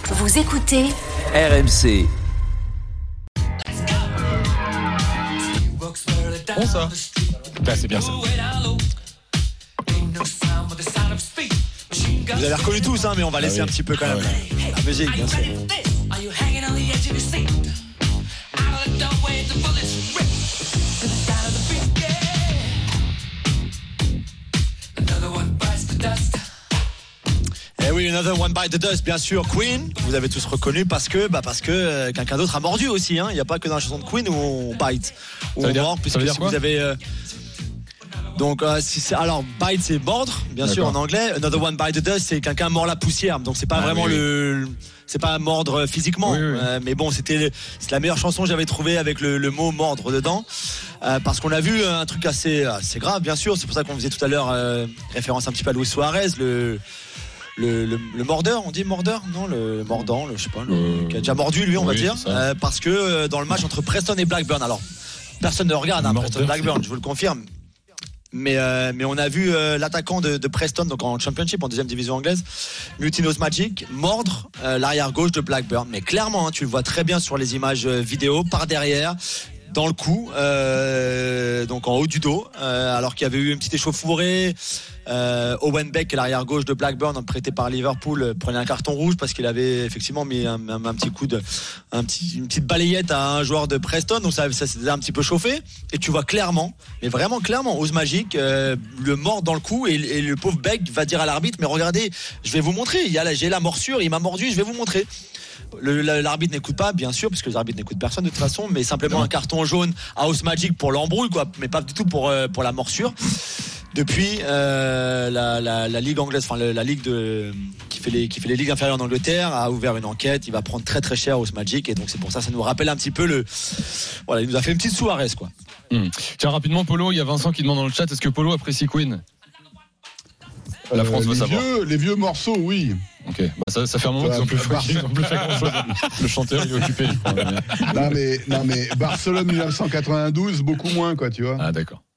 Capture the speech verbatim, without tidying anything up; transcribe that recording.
Vous écoutez R M C. Bon ça. Bah, c'est bien ça. Vous avez reconnu tous, hein, mais on va laisser ah oui. un petit peu quand même ah oui. la musique, bien sûr. Eh oui, Another One Bite the Dust, bien sûr, Queen. Vous avez tous reconnu parce que, bah parce que euh, quelqu'un d'autre a mordu aussi. Hein. Il n'y a pas que dans la chanson de Queen où on bite, où ça veut on dire, mord, puisque ça veut dire si quoi vous avez. Euh, donc, euh, si c'est, alors bite c'est mordre, bien sûr en anglais. Another One Bite the Dust, c'est quelqu'un mord la poussière. Donc c'est pas ah, vraiment oui, le. Oui. C'est pas mordre physiquement, oui, oui. Euh, mais bon, c'était c'est la meilleure chanson que j'avais trouvée avec le, le mot mordre dedans, euh, parce qu'on a vu un truc assez, assez grave, bien sûr. C'est pour ça qu'on faisait tout à l'heure euh, référence un petit peu à Luis Suarez, le le, le, le mordeur, on dit mordeur, non, le mordant, le, je sais pas, le, euh, qui a déjà mordu lui, on oui, va dire, euh, parce que euh, dans le match entre Preston et Blackburn, alors personne ne regarde, hein, Preston Blackburn, je vous le confirme. Mais, euh, mais on a vu euh, l'attaquant de, de Preston, donc en Championship, en deuxième division anglaise, Mutinos Magic, mordre euh, l'arrière gauche de Blackburn. Mais clairement, hein, tu le vois très bien sur les images euh, vidéo, par derrière, dans le cou, euh, donc en haut du dos, euh, alors qu'il y avait eu une petite échauffourée. Euh, Owen Beck, l'arrière gauche de Blackburn, prêté par Liverpool, prenait un carton rouge parce qu'il avait effectivement mis un, un, un petit coup de, un petit, une petite balayette à un joueur de Preston, donc ça, ça s'est un petit peu chauffé. Et tu vois clairement, mais vraiment clairement, Ose Magic euh, le mord dans le cou et, et le pauvre Beck va dire à l'arbitre, mais regardez, je vais vous montrer. Il y a la, j'ai la morsure, il m'a mordu, je vais vous montrer. Le, l'arbitre n'écoute pas, bien sûr, parce que l'arbitre n'écoute personne de toute façon, mais simplement un carton jaune à Ose Magic pour l'embrouille, quoi, mais pas du tout pour euh, pour la morsure. Depuis euh, la, la, la ligue anglaise, enfin la ligue de qui fait les qui fait les ligues inférieures en Angleterre a ouvert une enquête. Il va prendre très très cher Ose Magic et donc c'est pour ça ça nous rappelle un petit peu le voilà, il nous a fait une petite Suarez quoi. Mmh. Tiens rapidement Polo, il y a Vincent qui demande dans le chat, est-ce que Polo apprécie Queen? La France euh, veut les savoir. Vieux, les vieux morceaux, oui. Ok, bah ça, ça fait un moment qu'ils n'ont plus, Bar- ils ont plus fait grand-chose. Le chanteur il est occupé, je crois. Non mais, non mais Barcelone dix-neuf cent quatre-vingt-douze, beaucoup moins quoi, tu vois. Ah d'accord.